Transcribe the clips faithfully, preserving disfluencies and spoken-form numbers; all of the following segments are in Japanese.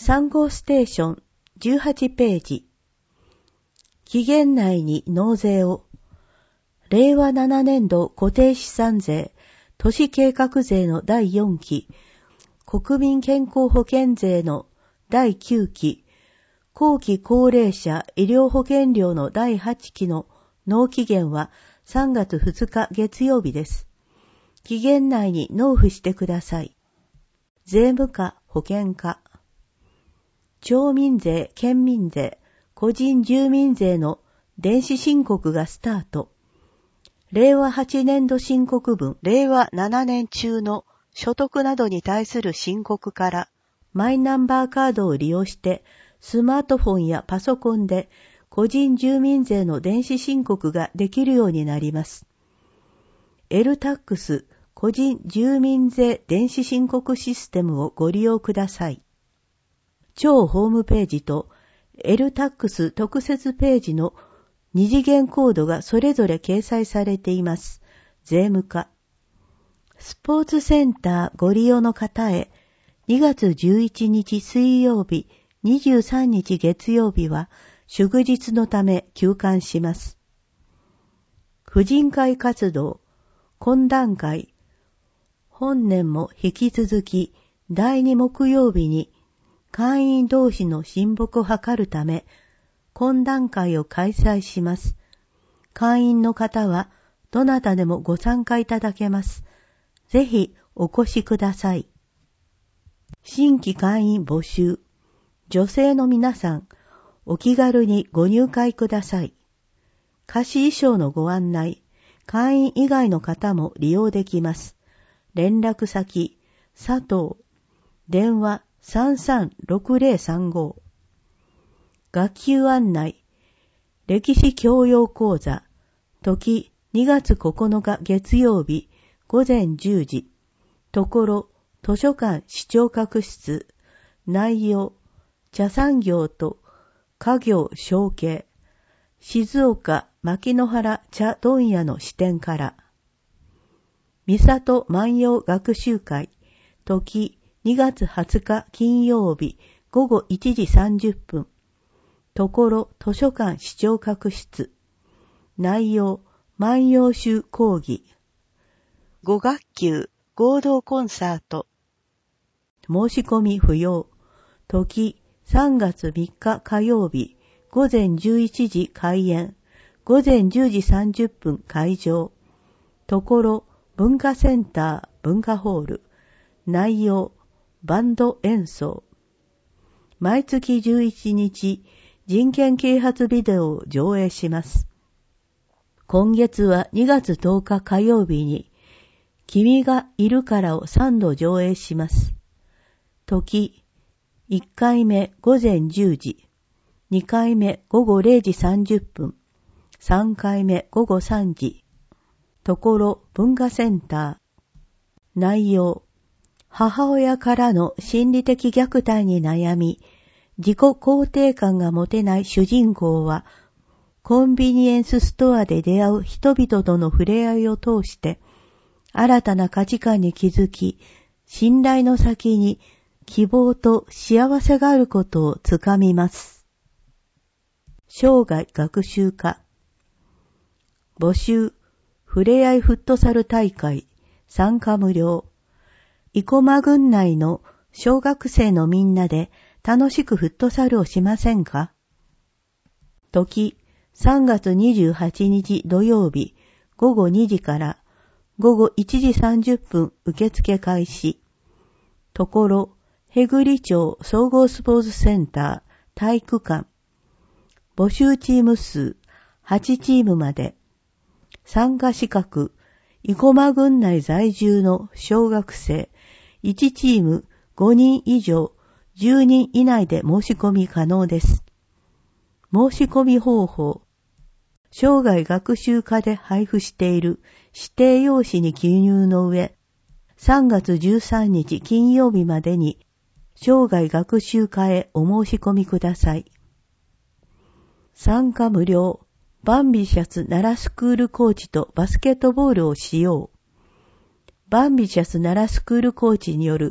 産後ステーションじゅうはちページ。期限内に納税を。れいわななねんど固定資産税、都市計画税のだいよんき、国民健康保険税のだいきゅうき、後期高齢者医療保険料のだいはちきの納期限はさんがつふつか月曜日です。期限内に納付してください。税務課、保険課。町民税、県民税、個人住民税の電子申告がスタート。れいわはちねんど申告分、れいわななねん中の所得などに対する申告からマイナンバーカードを利用してスマートフォンやパソコンで個人住民税の電子申告ができるようになります。エルタックス 個人住民税電子申告システムをご利用ください。超ホームページと エルタックス 特設ページの二次元コードがそれぞれ掲載されています。税務課。スポーツセンターご利用の方へ、にがつじゅういちにち水曜日、にじゅうさんにち月曜日は祝日のため休館します。婦人会活動、懇談会、本年も引き続きだいに木曜日に会員同士の親睦を図るため、懇談会を開催します。会員の方はどなたでもご参加いただけます。ぜひお越しください。新規会員募集。女性の皆さん、お気軽にご入会ください。貸し衣装のご案内、会員以外の方も利用できます。連絡先、佐藤、電話さんさんろくぜろさんご。学級案内、歴史教養講座、時にがつここのか月曜日、ごぜんじゅうじ、ところ、図書館視聴覚室、内容、茶産業と家業承継、静岡牧之原茶問屋の視点から、三郷万葉学習会、時にがつはつか金曜日、ごごいちじさんじゅっぷん、ところ図書館視聴覚室、内容、万葉集講義、ご学級合同コンサート、申し込み不要、時さんがつみっか火曜日、ごぜんじゅういちじ開演、ごぜんじゅうじさんじゅっぷん会場、ところ文化センター文化ホール、内容、バンド演奏、毎月じゅういちにち、人権啓発ビデオを上映します。今月はにがつとおか火曜日に、君がいるからをさんど上映します。時、いっかいめごぜんじゅうじ、にかいめごごれいじさんじゅっぷん、さんかいめごごさんじ、ところ文化センター、内容、母親からの心理的虐待に悩み、自己肯定感が持てない主人公は、コンビニエンスストアで出会う人々との触れ合いを通して、新たな価値観に気づき、信頼の先に希望と幸せがあることをつかみます。生涯学習家。募集、ふれあいフットサル大会、参加無料。生駒郡内の小学生のみんなで楽しくフットサルをしませんか？時、さんがつにじゅうはちにち土曜日、ごごにじからごごいちじさんじゅっぷん受付開始。ところ、へぐり町総合スポーツセンター体育館。募集チーム数はちチームまで。参加資格、生駒郡内在住の小学生いちチームごにん以上じゅうにん以内で申し込み可能です。申し込み方法、生涯学習課で配布している指定用紙に記入の上、さんがつじゅうさんにち金曜日までに生涯学習課へお申し込みください。参加無料、バンビシャス奈良スクールコーチとバスケットボールを使用。バンビシャス奈良スクールコーチによる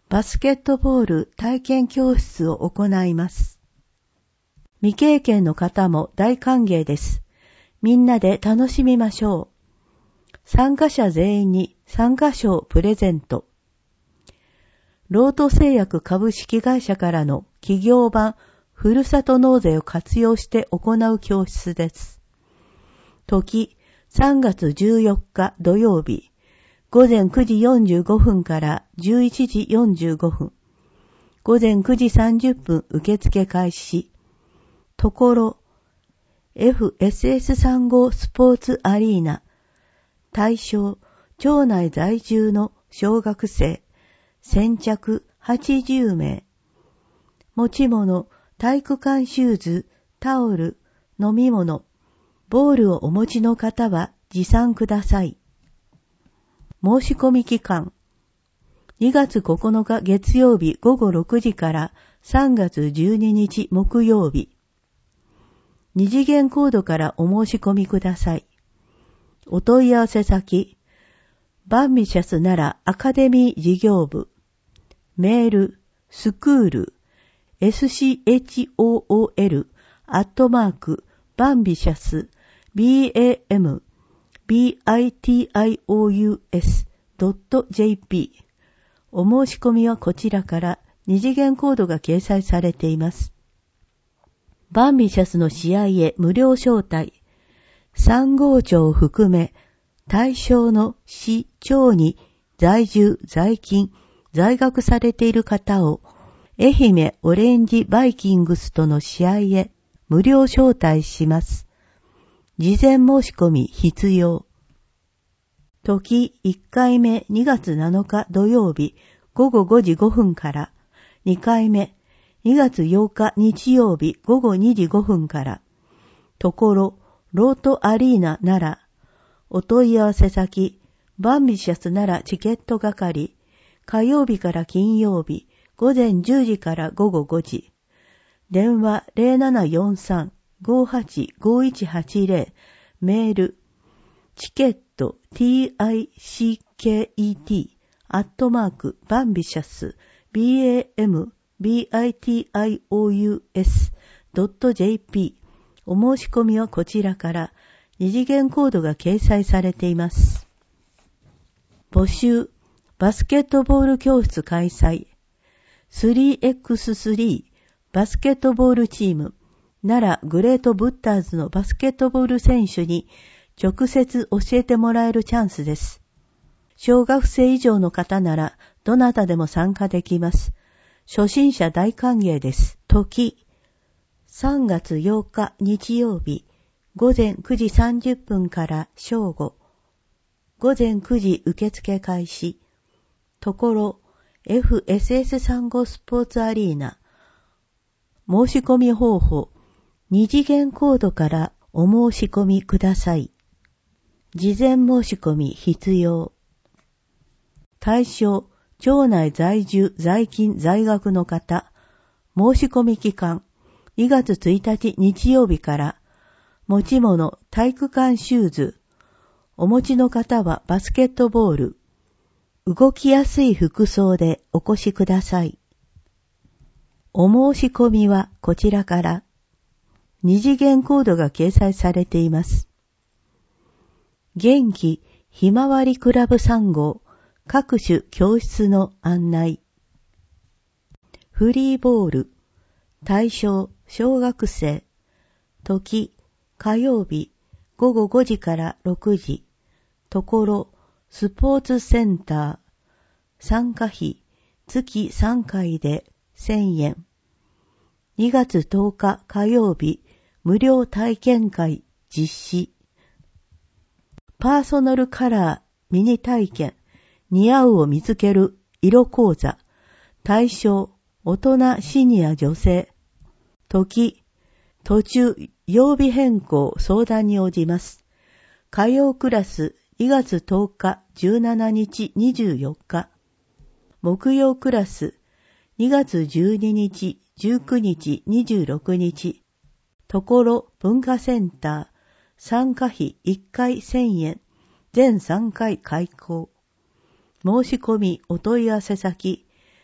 バスケットボール体験教室を行います。未経験の方も大歓迎です。みんなで楽しみましょう。参加者全員に参加賞プレゼント。ロート製薬株式会社からの企業版ふるさと納税を活用して行う教室です。時、さんがつじゅうよっか土曜日、午前くじよんじゅうごふんからじゅういちじよんじゅうごふん、午前くじさんじゅっぷん受付開始。ところ、エフエスエスさんじゅうご スポーツアリーナ、対象、町内在住の小学生、先着はちじゅうめい。持ち物、体育館シューズ、タオル、飲み物、ボールをお持ちの方は持参ください。申し込み期間、にがつここのか月曜日ごごろくじからさんがつじゅうににち木曜日。二次元コードからお申し込みください。お問い合わせ先、バンビシャス奈良アカデミー事業部、メール、スクール、エスシーエイチオーオーエル、アットマーク、バンビシャス、ビーエーエム、ビーアイティーアイオーユーエス ドット ジェーピー。お申し込みはこちらから二次元コードが掲載されています。バンビシャスの試合へ無料招待。さん号町を含め、対象の市、町に在住、在勤、在学されている方を、愛媛オレンジバイキングスとの試合へ無料招待します。事前申し込み必要。時いっかいめにがつなのか土曜日ごごごじごふんから、にかいめにがつようか日曜日ごごにじごふんから、ところ、ロートアリーナ奈良、お問い合わせ先、バンビシャス奈良チケット係、火曜日から金曜日、午前じゅうじからごごごじ、電話 ゼロななよんさん ごーはち ごーいちはちゼロ、メール、チケット ティーアイシーケーイーティー アットマークバンビシャス ビーエーエム ビーアイティーアイオーユーエス ドット ジェーピー。お申し込みはこちらから二次元コードが掲載されています。募集、バスケットボール教室開催。スリーエックススリー バスケットボールチーム、奈良グレートブッターズのバスケットボール選手に直接教えてもらえるチャンスです。小学生以上の方ならどなたでも参加できます。初心者大歓迎です。時、さんがつようか日曜日、午前くじさんじゅっぷんから正午、午前くじ受付開始、ところ エフエスエスさんじゅうご スポーツアリーナ、申し込み方法、二次元コードからお申し込みください。事前申し込み必要。対象、町内在住、在勤、在学の方、申し込み期間、にがつついたち日曜日から、持ち物、体育館シューズ、お持ちの方はバスケットボール、動きやすい服装でお越しください。お申し込みはこちらから、二次元コードが掲載されています。元気ひまわりクラブさん号、各種教室の案内。フリーボール、対象小学生、時火曜日ごごごじからろくじ、ところスポーツセンター、参加費月さんかいでせんえん。にがつとおか火曜日無料体験会実施。パーソナルカラーミニ体験、似合うを見つける色講座、対象大人シニア女性、時途中曜日変更相談に応じます。火曜クラスにがつとおかじゅうしちにちにじゅうよっか、木曜クラスにがつじゅうににちじゅうくにちにじゅうろくにち、ところ文化センター、参加費いっかいせんえん、全さんかい開講。申し込みお問い合わせ先、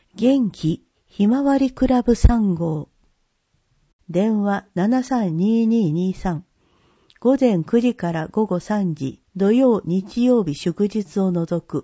元気ひまわりクラブさん号。電話 ななさんにーにーにーさん。午前くじから午後さんじ、土曜日曜日祝日を除く。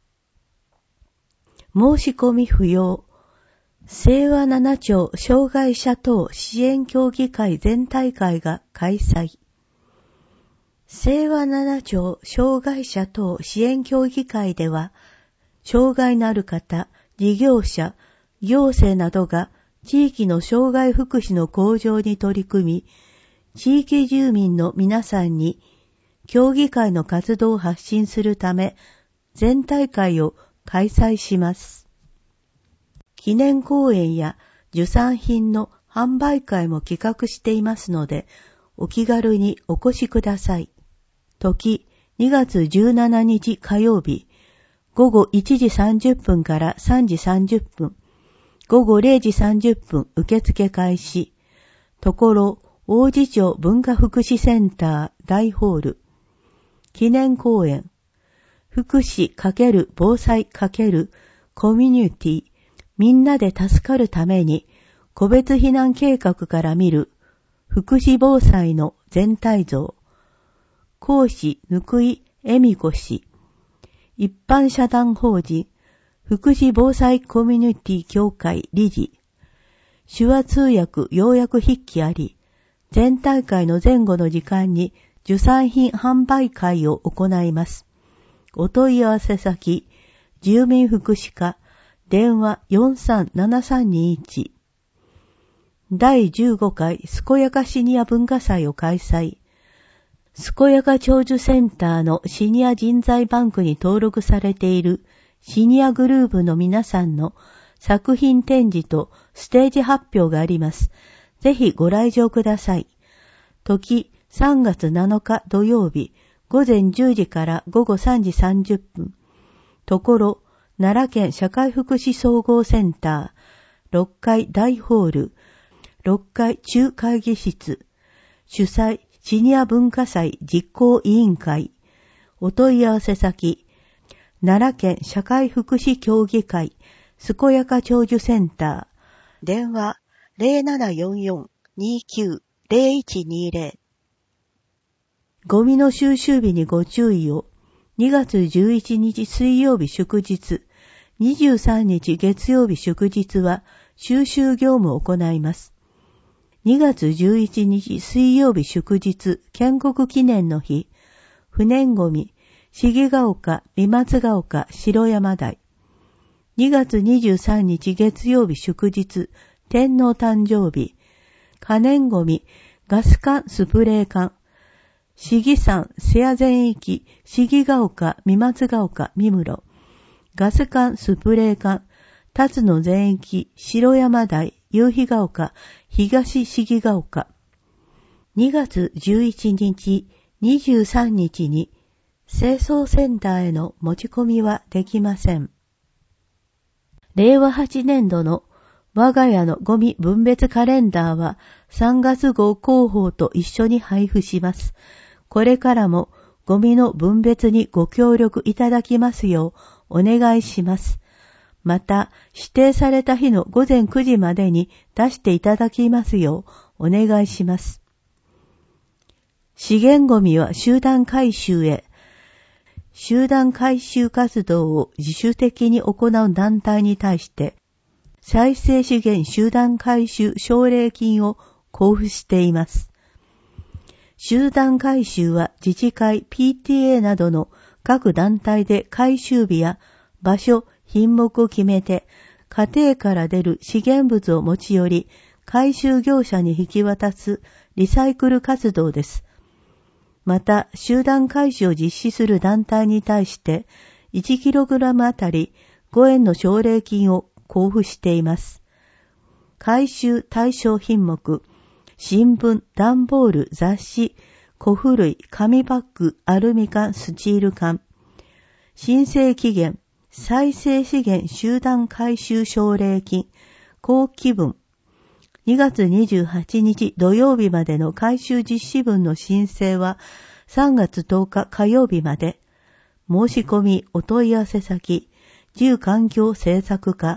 申し込み不要。清和七町障害者等支援協議会全体会が開催。清和七町障害者等支援協議会では、障害のある方、事業者、行政などが地域の障害福祉の向上に取り組み、地域住民の皆さんに協議会の活動を発信するため、全体会を開催します。記念講演や受産品の販売会も企画していますので、お気軽にお越しください。時、にがつじゅうしちにち火曜日、午後いちじさんじゅっぷんからさんじさんじゅっぷん、午後れいじさんじゅっぷん受付開始。ところ、王子町文化福祉センター大ホール。記念講演。福祉×防災×コミュニティ。みんなで助かるために、個別避難計画から見る、福祉防災の全体像。講師、ぬくいえみこ氏。一般社団法人、福祉防災コミュニティ協会理事。手話通訳要約筆記あり、全体会の前後の時間に受産品販売会を行います。お問い合わせ先、住民福祉課、電話 よんさんななさんにいち。だいじゅうごかい健やかシニア文化祭を開催。健やか長寿センターのシニア人材バンクに登録されているシニアグループの皆さんの作品展示とステージ発表があります。ぜひご来場ください。時さんがつなのか土曜日、午前じゅうじから午後さんじさんじゅっぷん。ところ、奈良県社会福祉総合センター、ろっかい大ホール、ろっかい中会議室、主催シニア文化祭実行委員会、お問い合わせ先、奈良県社会福祉協議会、健やか長寿センター、電話 ゼロななよんよんにきゅうゼロいちにゼロ。ゴミの収集日にご注意を。にがつじゅういちにち水曜日祝日、にじゅうさんにち月曜日祝日は収集業務を行います。にがつじゅういちにち水曜日祝日、建国記念の日、不燃ゴミ、重ヶ丘、三松ヶ丘、城山台。にがつにじゅうさんにち月曜日祝日、天皇誕生日、可燃ゴミ、ガス管スプレー缶、市議山、瀬谷全域、重ヶ丘、三松ヶ丘、三室。ガス管スプレー缶、辰野全域、城山台、夕日ヶ丘、東重ヶ丘。にがつじゅういちにち、にじゅうさんにちに、清掃センターへの持ち込みはできません。れいわはちねんどの我が家のゴミ分別カレンダーはさんがつごう広報と一緒に配布します。これからもゴミの分別にご協力いただきますようお願いします。また、指定された日のごぜんくじまでに出していただきますようお願いします。資源ゴミは集団回収へ。集団回収活動を自主的に行う団体に対して、再生資源集団回収奨励金を交付しています。集団回収は自治会、ピーティーエー などの各団体で回収日や場所、品目を決めて、家庭から出る資源物を持ち寄り、回収業者に引き渡すリサイクル活動です。また、集団回収を実施する団体に対して、いちキログラム あたりごえんの奨励金を交付しています。回収対象品目、新聞、段ボール、雑誌、小ふるい、紙パック、アルミ缶、スチール缶。申請期限、再生資源集団回収奨励金、後期分。にがつにじゅうはちにち土曜日までの回収実施分の申請はさんがつとおか火曜日まで。申し込みお問い合わせ先、住環境政策課、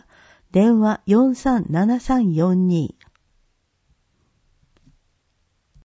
電話 よんさんななさんよんに。